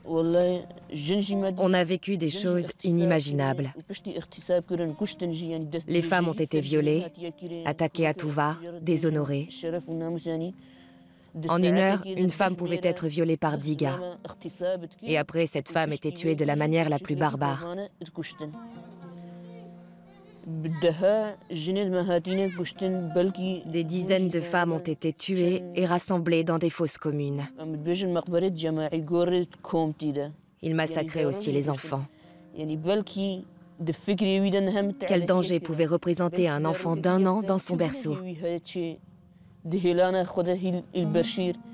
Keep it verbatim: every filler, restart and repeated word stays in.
On a vécu des choses inimaginables. Les femmes ont été violées, attaquées à tout va, déshonorées. En une heure, une femme pouvait être violée par dix gars. Et après, cette femme était tuée de la manière la plus barbare. Des dizaines de femmes ont été tuées et rassemblées dans des fosses communes. Ils massacraient aussi les enfants. Quel danger pouvait représenter un enfant d'un an dans son berceau?